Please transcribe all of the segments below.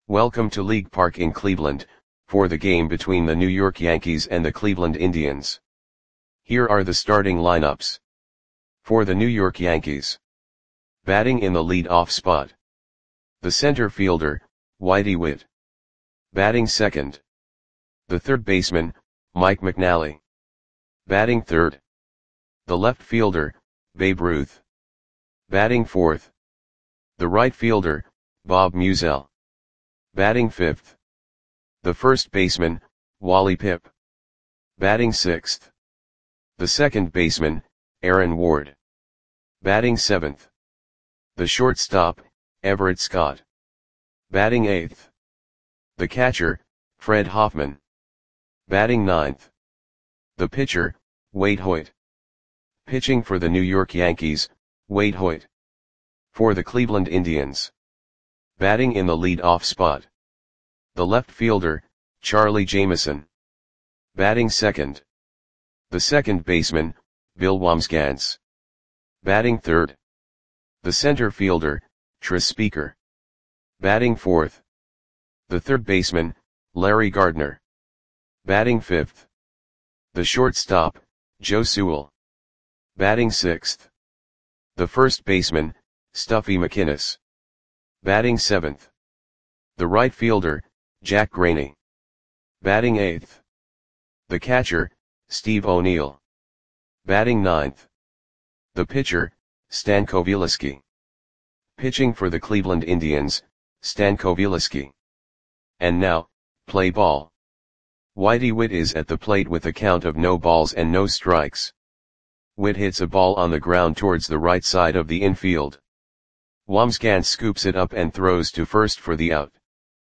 Welcome to League Park in Cleveland, for the game between the New York Yankees and the Cleveland Indians. Here are the starting lineups. For the New York Yankees. Batting in the lead-off spot. The center fielder, Whitey Witt. Batting second. The third baseman, Mike McNally. Batting third. The left fielder, Babe Ruth. Batting fourth. The right fielder, Bob Meusel. Batting fifth. The first baseman, Wally Pipp. Batting sixth. The second baseman, Aaron Ward. Batting seventh. The shortstop, Everett Scott. Batting eighth. The catcher, Fred Hoffman. Batting ninth. The pitcher, Wade Hoyt. Pitching for the New York Yankees, Wade Hoyt. For the Cleveland Indians. Batting in the lead-off spot. The left fielder, Charlie Jameson. Batting second. The second baseman, Bill Wambsgans. Batting third. The center fielder, Tris Speaker. Batting fourth. The third baseman, Larry Gardner. Batting fifth. The shortstop, Joe Sewell. Batting sixth. The first baseman, Stuffy McInnis. Batting seventh. The right fielder, Jack Graney. Batting eighth. The catcher, Steve O'Neill. Batting ninth. The pitcher, Stan Coveleski. Pitching for the Cleveland Indians, Stan Coveleski. And now, play ball. Whitey Witt is at the plate with a count of no balls and no strikes. Witt hits a ball on the ground towards the right side of the infield. Wambsgans scoops it up and throws to first for the out.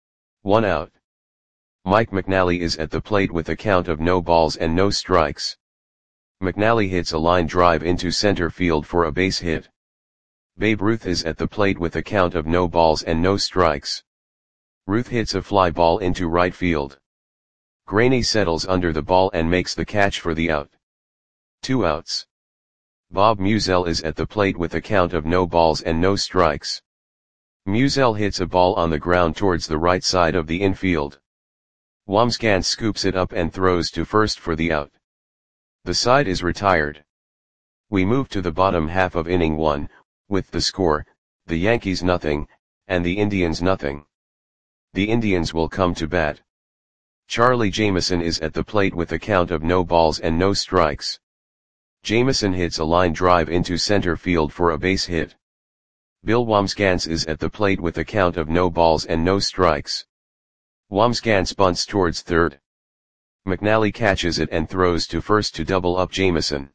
1 out. Mike McNally is at the plate with a count of no balls and no strikes. McNally hits a line drive into center field for a base hit. Babe Ruth is at the plate with a count of no balls and no strikes. Ruth hits a fly ball into right field. Graney settles under the ball and makes the catch for the out. 2 outs. Bob Meusel is at the plate with a count of no balls and no strikes. Meusel hits a ball on the ground towards the right side of the infield. Wambsgans scoops it up and throws to first for the out. The side is retired. We move to the bottom half of inning 1, with the score, the Yankees nothing, and the Indians nothing. The Indians will come to bat. Charlie Jameson is at the plate with a count of no balls and no strikes. Jameson hits a line drive into center field for a base hit. Bill Wambsgans is at the plate with a count of no balls and no strikes. Wambsgans bunts towards third. McNally catches it and throws to first to double up Jameson.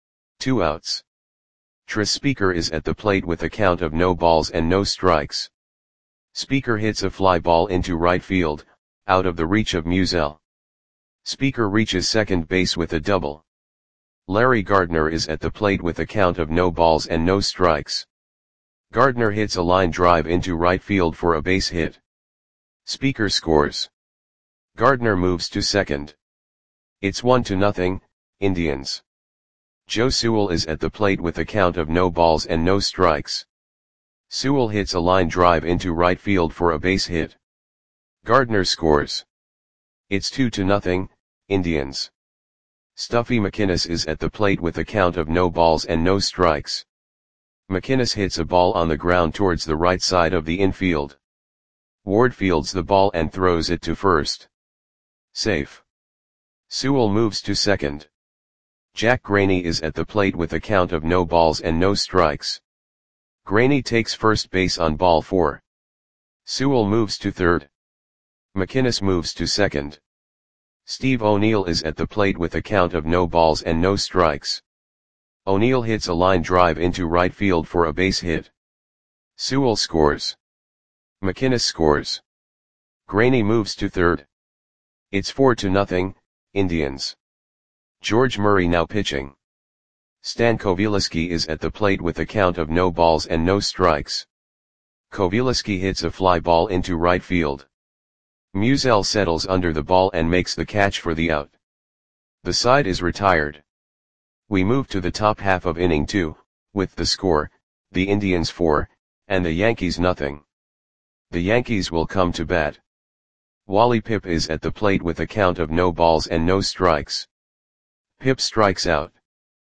2 outs. Tris Speaker is at the plate with a count of no balls and no strikes. Speaker hits a fly ball into right field, out of the reach of Meusel. Speaker reaches second base with a double. Larry Gardner is at the plate with a count of no balls and no strikes. Gardner hits a line drive into right field for a base hit. Speaker scores. Gardner moves to second. It's 1-0, Indians. Joe Sewell is at the plate with a count of no balls and no strikes. Sewell hits a line drive into right field for a base hit. Gardner scores. It's 2-0, Indians. Stuffy McInnis is at the plate with a count of no balls and no strikes. McInnis hits a ball on the ground towards the right side of the infield. Ward fields the ball and throws it to first. Safe. Sewell moves to second. Jack Graney is at the plate with a count of no balls and no strikes. Graney takes first base on ball 4. Sewell moves to third. McInnis moves to second. Steve O'Neill is at the plate with a count of no balls and no strikes. O'Neill hits a line drive into right field for a base hit. Sewell scores. McInnis scores. Graney moves to third. It's 4-0, Indians. George Murray now pitching. Stan Coveleski is at the plate with a count of no balls and no strikes. Coveleski hits a fly ball into right field. Meusel settles under the ball and makes the catch for the out. The side is retired. We move to the top half of inning 2, with the score, the Indians 4, and the Yankees nothing. The Yankees will come to bat. Wally Pipp is at the plate with a count of no balls and no strikes. Pipp strikes out.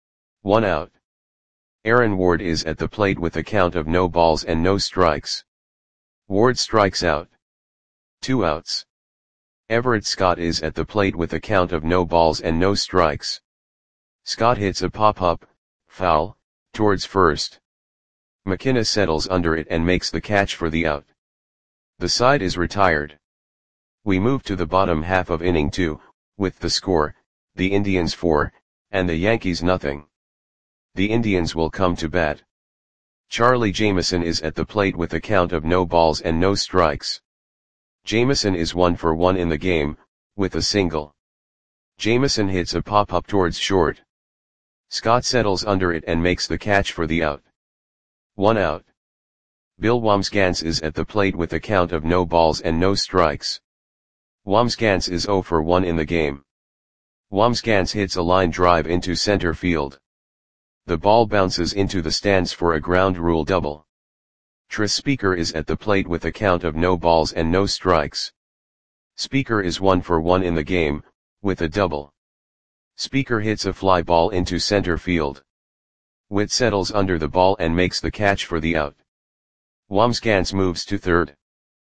1 out. Aaron Ward is at the plate with a count of no balls and no strikes. Ward strikes out. 2 outs. Everett Scott is at the plate with a count of no balls and no strikes. Scott hits a pop-up, foul, towards first. McKinnis settles under it and makes the catch for the out. The side is retired. We move to the bottom half of inning 2, with the score, the Indians 4, and the Yankees nothing. The Indians will come to bat. Charlie Jameson is at the plate with a count of no balls and no strikes. Jameson is 1 for 1 in the game, with a single. Jameson hits a pop-up towards short. Scott settles under it and makes the catch for the out. 1 out. Bill Wambsgans is at the plate with a count of no balls and no strikes. Wambsgans is 0 for 1 in the game. Wambsgans hits a line drive into center field. The ball bounces into the stands for a ground rule double. Tris Speaker is at the plate with a count of no balls and no strikes. Speaker is 1 for 1 in the game, with a double. Speaker hits a fly ball into center field. Witt settles under the ball and makes the catch for the out. Wambsgans moves to third.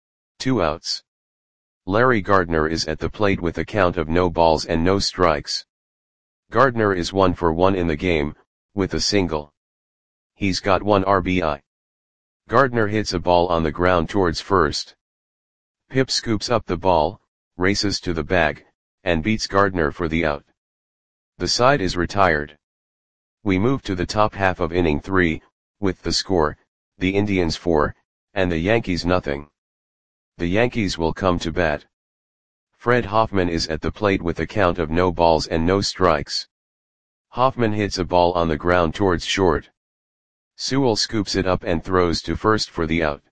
2 outs. Larry Gardner is at the plate with a count of no balls and no strikes. Gardner is 1 for 1 in the game, with a single. He's got 1 RBI. Gardner hits a ball on the ground towards first. Pipp scoops up the ball, races to the bag, and beats Gardner for the out. The side is retired. We move to the top half of inning 3, with the score, the Indians 4, and the Yankees nothing. The Yankees will come to bat. Fred Hoffman is at the plate with a count of no balls and no strikes. Hoffman hits a ball on the ground towards short. Sewell scoops it up and throws to first for the out.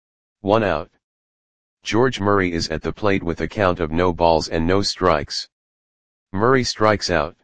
1 out. George Murray is at the plate with a count of no balls and no strikes. Murray strikes out.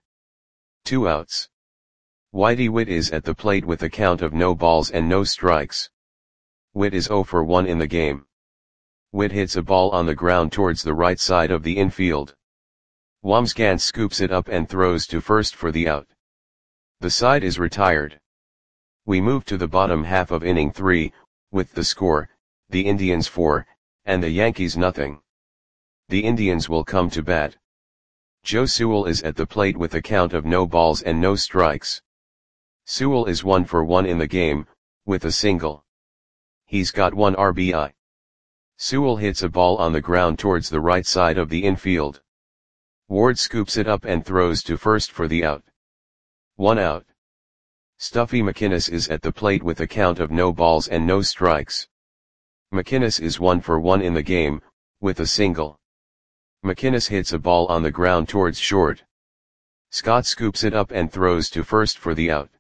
2 outs. Whitey Witt is at the plate with a count of no balls and no strikes. Witt is 0 for 1 in the game. Witt hits a ball on the ground towards the right side of the infield. Wambsgans scoops it up and throws to first for the out. The side is retired. We move to the bottom half of inning 3, with the score, the Indians 4, and the Yankees nothing. The Indians will come to bat. Joe Sewell is at the plate with a count of no balls and no strikes. Sewell is 1 for 1 in the game, with a single. He's got 1 RBI. Sewell hits a ball on the ground towards the right side of the infield. Ward scoops it up and throws to first for the out. 1 out. Stuffy McKinnis is at the plate with a count of no balls and no strikes. McKinnis is 1 for 1 in the game, with a single. McKinnis hits a ball on the ground towards short. Scott scoops it up and throws to first for the out.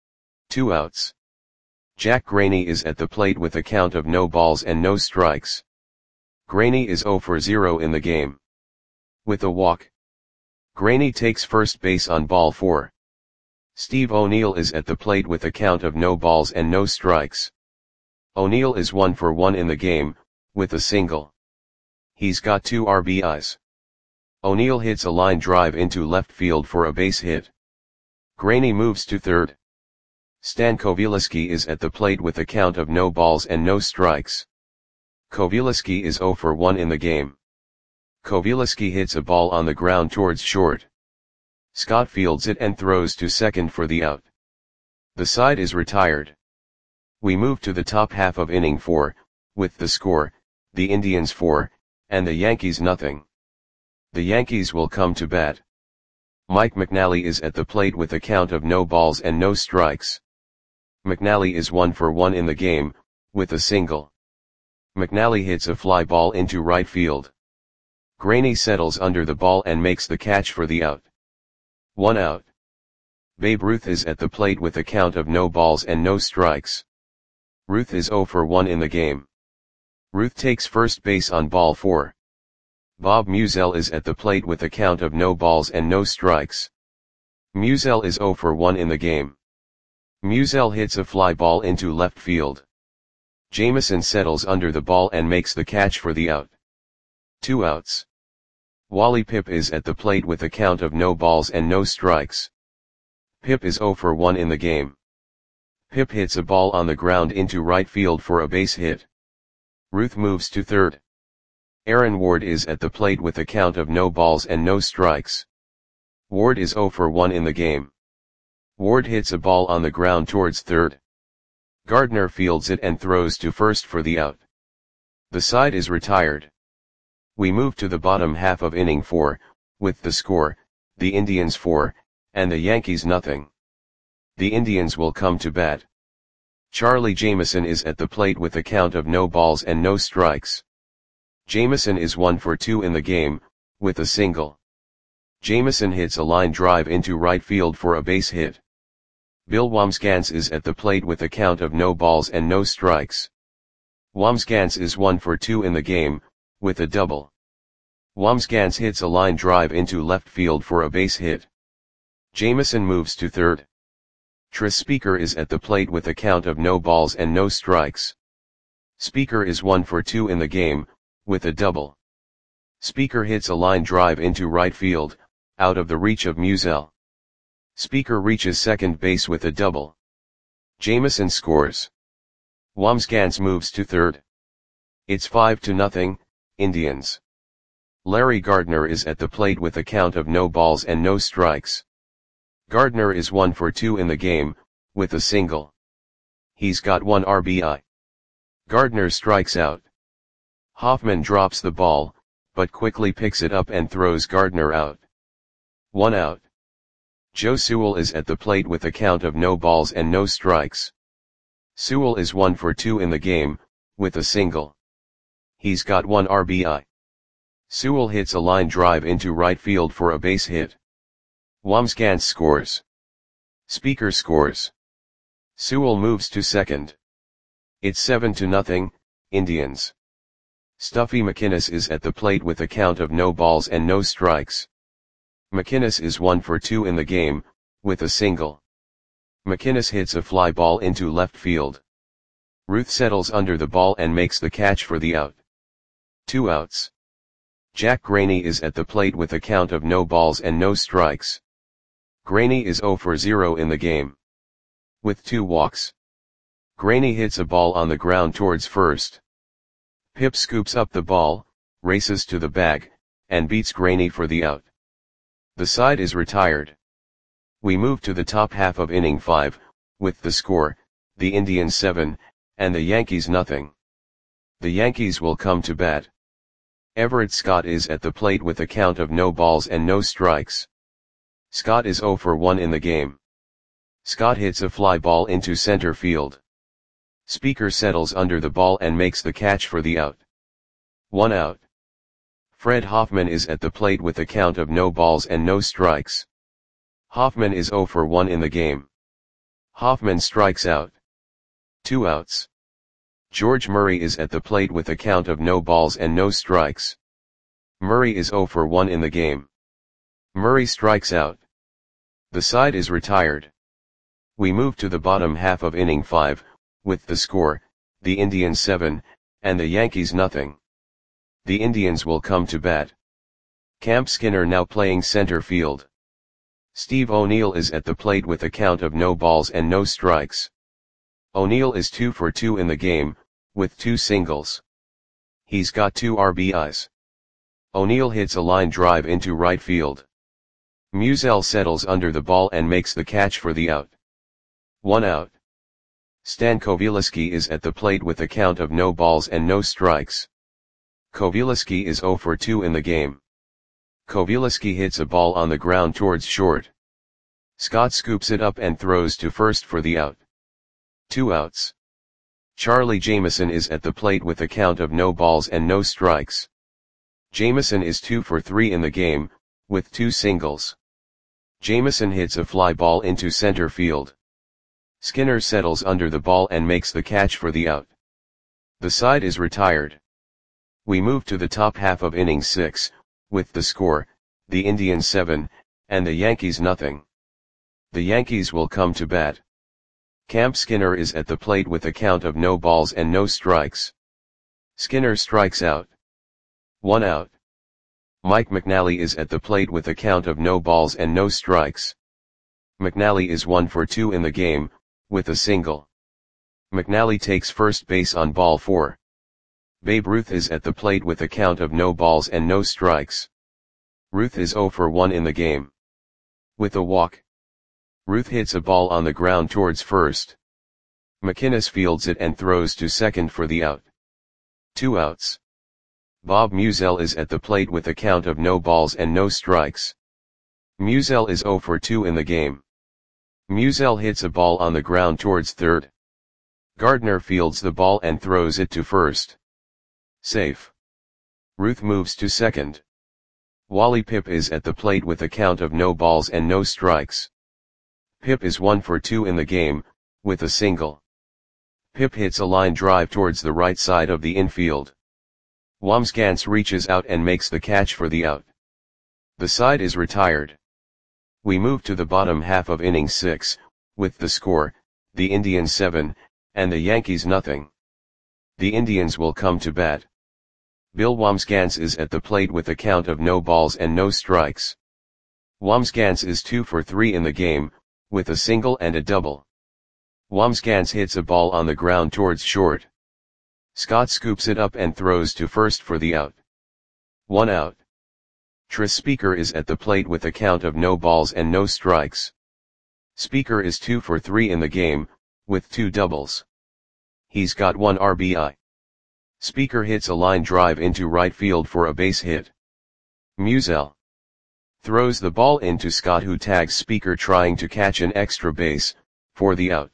2 outs. Jack Graney is at the plate with a count of no balls and no strikes. Graney is 0 for 0 in the game. With a walk. Graney takes first base on ball 4. Steve O'Neill is at the plate with a count of no balls and no strikes. O'Neill is 1 for 1 in the game, with a single. He's got 2 RBIs. O'Neill hits a line drive into left field for a base hit. Graney moves to third. Stan Kowieliski is at the plate with a count of no balls and no strikes. Kowieliski is 0 for 1 in the game. Kowieliski hits a ball on the ground towards short. Scott fields it and throws to second for the out. The side is retired. We move to the top half of inning 4, with the score, the Indians 4, and the Yankees nothing. The Yankees will come to bat. Mike McNally is at the plate with a count of no balls and no strikes. McNally is 1 for 1 in the game, with a single. McNally hits a fly ball into right field. Graney settles under the ball and makes the catch for the out. 1 out. Babe Ruth is at the plate with a count of no balls and no strikes. Ruth is 0 for 1 in the game. Ruth takes first base on ball 4. Bob Musial is at the plate with a count of no balls and no strikes. Musial is 0 for 1 in the game. Musial hits a fly ball into left field. Jameson settles under the ball and makes the catch for the out. 2 outs. Wally Pipp is at the plate with a count of no balls and no strikes. Pipp is 0 for 1 in the game. Pipp hits a ball on the ground into right field for a base hit. Ruth moves to third. Aaron Ward is at the plate with a count of no balls and no strikes. Ward is 0 for 1 in the game. Ward hits a ball on the ground towards third. Gardner fields it and throws to first for the out. The side is retired. We move to the bottom half of inning 4, with the score, the Indians 4, and the Yankees nothing. The Indians will come to bat. Charlie Jameson is at the plate with a count of no balls and no strikes. Jameson is 1 for 2 in the game, with a single. Jameson hits a line drive into right field for a base hit. Bill Wambsgans is at the plate with a count of no balls and no strikes. Wambsgans is 1 for 2 in the game, with a double. Wambsgans hits a line drive into left field for a base hit. Jameson moves to third. Tris Speaker is at the plate with a count of no balls and no strikes. Speaker is 1 for 2 in the game, with a double. Speaker hits a line drive into right field, out of the reach of Musial. Speaker reaches second base with a double. Jameson scores. Wambsgans moves to third. It's 5-0, Indians. Larry Gardner is at the plate with a count of no balls and no strikes. Gardner is 1 for 2 in the game, with a single. He's got 1 RBI. Gardner strikes out. Hoffman drops the ball, but quickly picks it up and throws Gardner out. 1 out. Joe Sewell is at the plate with a count of no balls and no strikes. Sewell is 1 for 2 in the game, with a single. He's got 1 RBI. Sewell hits a line drive into right field for a base hit. Wambsgans scores. Speaker scores. Sewell moves to second. It's 7-0, Indians. Stuffy McInnis is at the plate with a count of no balls and no strikes. McInnis is 1 for 2 in the game, with a single. McInnis hits a fly ball into left field. Ruth settles under the ball and makes the catch for the out. 2 outs. Jack Graney is at the plate with a count of no balls and no strikes. Graney is 0 for 0 in the game. With 2 walks. Graney hits a ball on the ground towards first. Pipp scoops up the ball, races to the bag, and beats Graney for the out. The side is retired. We move to the top half of inning 5, with the score, the Indians 7, and the Yankees nothing. The Yankees will come to bat. Everett Scott is at the plate with a count of no balls and no strikes. Scott is 0 for 1 in the game. Scott hits a fly ball into center field. Speaker settles under the ball and makes the catch for the out. 1 out. Fred Hoffman is at the plate with a count of no balls and no strikes. Hoffman is 0 for 1 in the game. Hoffman strikes out. 2 outs. George Murray is at the plate with a count of no balls and no strikes. Murray is 0 for 1 in the game. Murray strikes out. The side is retired. We move to the bottom half of inning 5, with the score, the Indians 7, and the Yankees nothing. The Indians will come to bat. Camp Skinner now playing center field. Steve O'Neill is at the plate with a count of no balls and no strikes. O'Neill is 2 for 2 in the game, with 2 singles. He's got 2 RBIs. O'Neill hits a line drive into right field. Musial settles under the ball and makes the catch for the out. 1 out. Stan Kowieliski is at the plate with a count of no balls and no strikes. Kowieliski is 0 for 2 in the game. Kowieliski hits a ball on the ground towards short. Scott scoops it up and throws to first for the out. 2 outs. Charlie Jameson is at the plate with a count of no balls and no strikes. Jameson is 2 for 3 in the game, with 2 singles. Jameson hits a fly ball into center field. Skinner settles under the ball and makes the catch for the out. The side is retired. We move to the top half of inning 6, with the score, the Indians 7, and the Yankees nothing. The Yankees will come to bat. Camp Skinner is at the plate with a count of no balls and no strikes. Skinner strikes out. 1 out. Mike McNally is at the plate with a count of no balls and no strikes. McNally is 1 for 2 in the game, with a single. McNally takes first base on ball 4. Babe Ruth is at the plate with a count of no balls and no strikes. Ruth is 0 for 1 in the game. With a walk. Ruth hits a ball on the ground towards first. McInnes fields it and throws to second for the out. 2 outs. Bob Musial is at the plate with a count of no balls and no strikes. Musial is 0 for 2 in the game. Musial hits a ball on the ground towards third. Gardner fields the ball and throws it to first. Safe. Ruth moves to second. Wally Pipp is at the plate with a count of no balls and no strikes. Pipp is 1 for 2 in the game, with a single. Pipp hits a line drive towards the right side of the infield. Wamsgans reaches out and makes the catch for the out. The side is retired. We move to the bottom half of inning 6, with the score, the Indians 7, and the Yankees nothing. The Indians will come to bat. Bill Wamsgans is at the plate with a count of no balls and no strikes. Wamsgans is 2 for 3 in the game, with a single and a double. Wamsgans hits a ball on the ground towards short. Scott scoops it up and throws to first for the out. 1 out. Tris Speaker is at the plate with a count of no balls and no strikes. Speaker is 2 for 3 in the game, with 2 doubles. He's got 1 RBI. Speaker hits a line drive into right field for a base hit. Musial throws the ball into Scott, who tags Speaker trying to catch an extra base, for the out.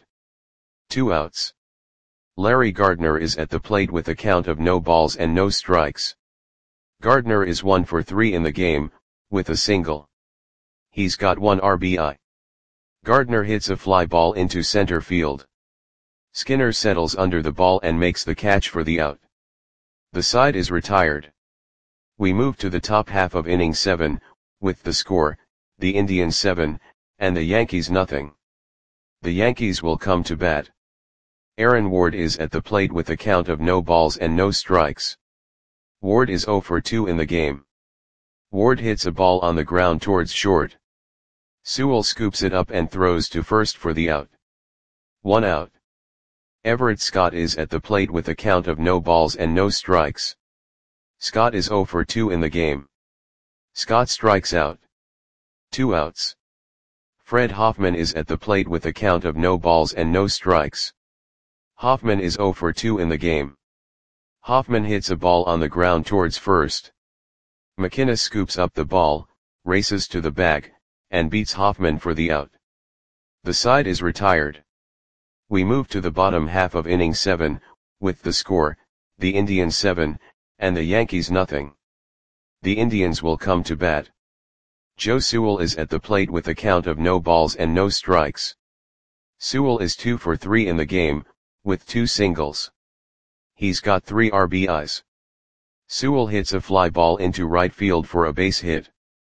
2 outs. Larry Gardner is at the plate with a count of no balls and no strikes. Gardner is 1 for 3 in the game, with a single. He's got 1 RBI. Gardner hits a fly ball into center field. Skinner settles under the ball and makes the catch for the out. The side is retired. We move to the top half of inning 7, with the score, the Indians 7, and the Yankees nothing. The Yankees will come to bat. Aaron Ward is at the plate with a count of no balls and no strikes. Ward is 0 for 2 in the game. Ward hits a ball on the ground towards short. Sewell scoops it up and throws to first for the out. 1 out. Everett Scott is at the plate with a count of no balls and no strikes. Scott is 0 for 2 in the game. Scott strikes out. 2 outs. Fred Hoffman is at the plate with a count of no balls and no strikes. Hoffman is 0 for 2 in the game. Hoffman hits a ball on the ground towards first. McInnes scoops up the ball, races to the bag, and beats Hoffman for the out. The side is retired. We move to the bottom half of inning 7, with the score, the Indians 7, and the Yankees nothing. The Indians will come to bat. Joe Sewell is at the plate with a count of no balls and no strikes. Sewell is 2 for 3 in the game, with 2 singles. He's got 3 RBIs. Sewell hits a fly ball into right field for a base hit.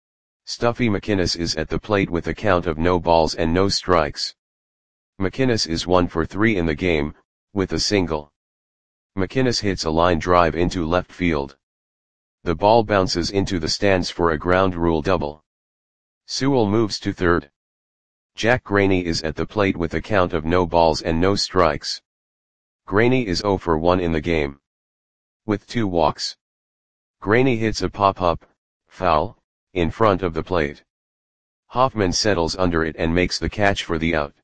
Stuffy McInnes is at the plate with a count of no balls and no strikes. McInnes is 1 for 3 in the game, with a single. McInnes hits a line drive into left field. The ball bounces into the stands for a ground rule double. Sewell moves to third. Jack Graney is at the plate with a count of no balls and no strikes. Graney is 0 for 1 in the game. With 2 walks. Graney hits a pop-up, foul, in front of the plate. Hoffman settles under it and makes the catch for the out.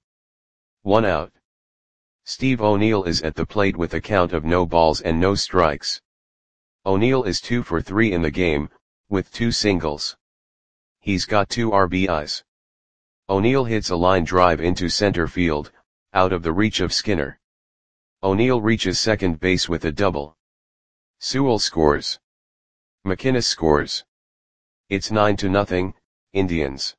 1 out. Steve O'Neill is at the plate with a count of no balls and no strikes. O'Neill is 2 for 3 in the game, with 2 singles. He's got 2 RBIs. O'Neill hits a line drive into center field, out of the reach of Skinner. O'Neill reaches second base with a double. Sewell scores. McInnes scores. It's 9-0, Indians.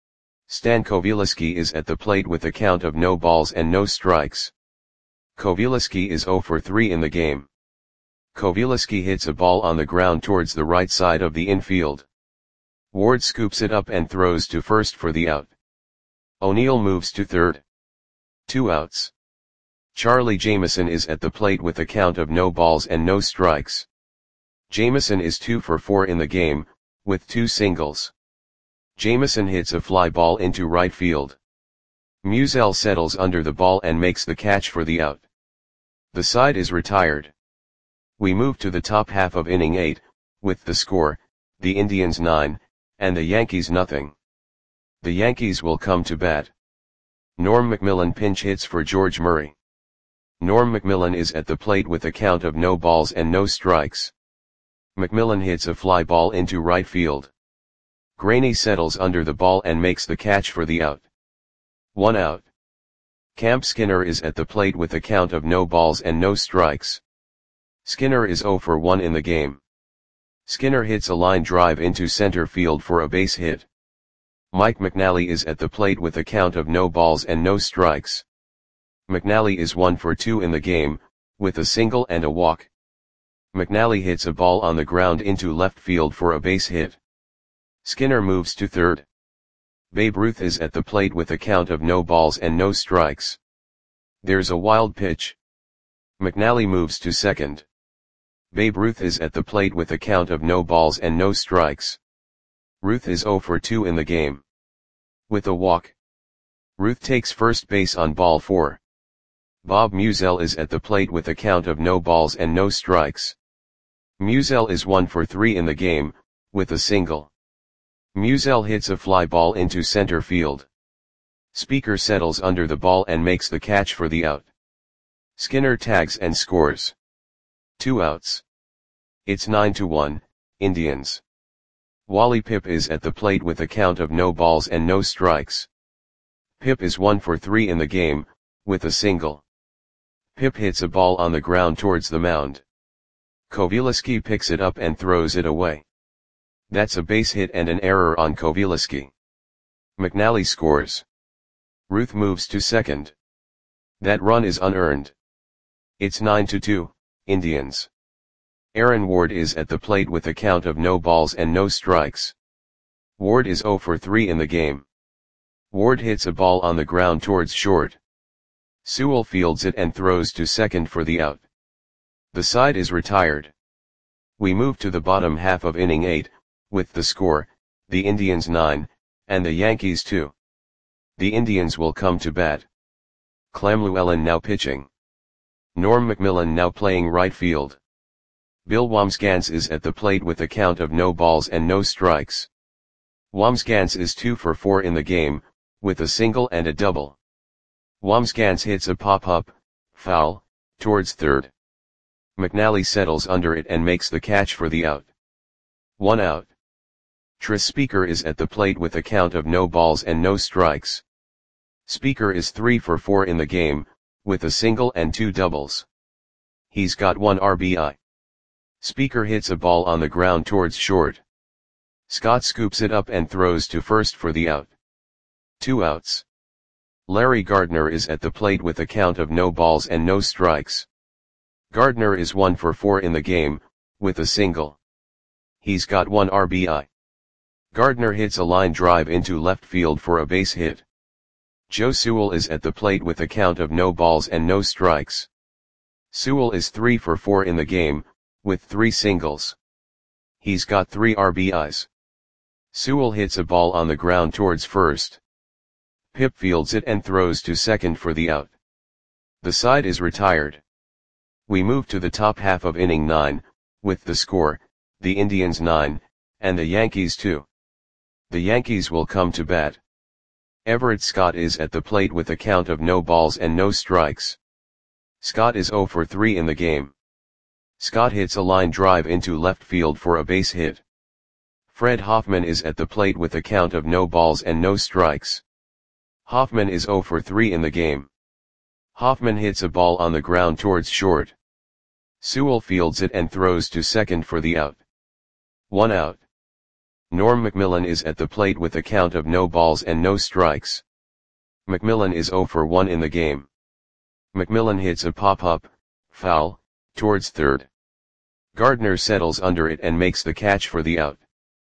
Stan Kowieliski is at the plate with a count of no balls and no strikes. Kowieliski is 0 for 3 in the game. Kowieliski hits a ball on the ground towards the right side of the infield. Ward scoops it up and throws to first for the out. O'Neill moves to third. 2 outs. Charlie Jameson is at the plate with a count of no balls and no strikes. Jameson is 2 for 4 in the game, with 2 singles. Jameson hits a fly ball into right field. Musial settles under the ball and makes the catch for the out. The side is retired. We move to the top half of inning 8, with the score, the Indians 9, and the Yankees nothing. The Yankees will come to bat. Norm Macmillan pinch hits for George Murray. Norm Macmillan is at the plate with a count of no balls and no strikes. Macmillan hits a fly ball into right field. Graney settles under the ball and makes the catch for the out. 1 out. Camp Skinner is at the plate with a count of no balls and no strikes. Skinner is 0 for 1 in the game. Skinner hits a line drive into center field for a base hit. Mike McNally is at the plate with a count of no balls and no strikes. McNally is 1 for 2 in the game, with a single and a walk. McNally hits a ball on the ground into left field for a base hit. Skinner moves to third. Babe Ruth is at the plate with a count of no balls and no strikes. There's a wild pitch. McNally moves to second. Babe Ruth is at the plate with a count of no balls and no strikes. Ruth is 0 for 2 in the game. With a walk. Ruth takes first base on ball 4. Bob Musial is at the plate with a count of no balls and no strikes. Musial is 1 for 3 in the game, with a single. Musial hits a fly ball into center field. Speaker settles under the ball and makes the catch for the out. Skinner tags and scores. 2 outs. It's 9-1, Indians. Wally Pipp is at the plate with a count of no balls and no strikes. Pipp is 1 for 3 in the game, with a single. Pipp hits a ball on the ground towards the mound. Kowilecki picks it up and throws it away. That's a base hit and an error on Kowilecki. McNally scores. Ruth moves to second. That run is unearned. It's 9-2, Indians. Aaron Ward is at the plate with a count of no balls and no strikes. Ward is 0 for 3 in the game. Ward hits a ball on the ground towards short. Sewell fields it and throws to second for the out. The side is retired. We move to the bottom half of inning 8, with the score, the Indians 9, and the Yankees 2. The Indians will come to bat. Clem Llewellyn now pitching. Norm Macmillan now playing right field. Bill Wambsgans is at the plate with a count of no balls and no strikes. Wambsgans is 2 for 4 in the game, with a single and a double. Wambsgans hits a pop-up, foul, towards third. McNally settles under it and makes the catch for the out. 1 out. Tris Speaker is at the plate with a count of no balls and no strikes. Speaker is 3 for 4 in the game, with a single and 2 doubles. He's got 1 RBI. Speaker hits a ball on the ground towards short. Scott scoops it up and throws to first for the out. 2 outs. Larry Gardner is at the plate with a count of no balls and no strikes. Gardner is 1 for 4 in the game, with a single. He's got 1 RBI. Gardner hits a line drive into left field for a base hit. Joe Sewell is at the plate with a count of no balls and no strikes. Sewell is 3 for 4 in the game, with 3 singles. He's got 3 RBIs. Sewell hits a ball on the ground towards first. Pipp fields it and throws to second for the out. The side is retired. We move to the top half of inning 9, with the score, the Indians 9, and the Yankees 2. The Yankees will come to bat. Everett Scott is at the plate with a count of no balls and no strikes. Scott is 0 for 3 in the game. Scott hits a line drive into left field for a base hit. Fred Hoffman is at the plate with a count of no balls and no strikes. Hoffman is 0 for 3 in the game. Hoffman hits a ball on the ground towards short. Sewell fields it and throws to second for the out. 1 out. Norm Macmillan is at the plate with a count of no balls and no strikes. Macmillan is 0 for 1 in the game. Macmillan hits a pop-up, foul, towards third. Gardner settles under it and makes the catch for the out.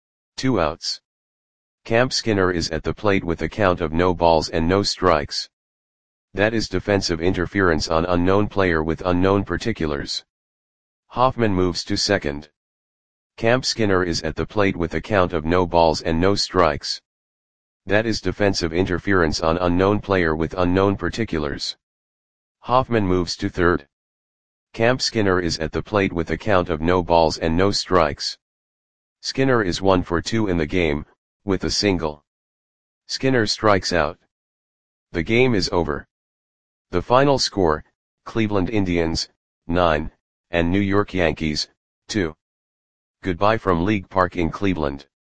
2 outs. Camp Skinner is at the plate with a count of no balls and no strikes. That is defensive interference on unknown player with unknown particulars. Hoffman moves to second. Camp Skinner is at the plate with a count of no balls and no strikes. That is defensive interference on unknown player with unknown particulars. Hoffman moves to third. Camp Skinner is at the plate with a count of no balls and no strikes. Skinner is 1 for 2 in the game, with a single. Skinner strikes out. The game is over. The final score, Cleveland Indians, 9, and New York Yankees, 2. Goodbye from League Park in Cleveland.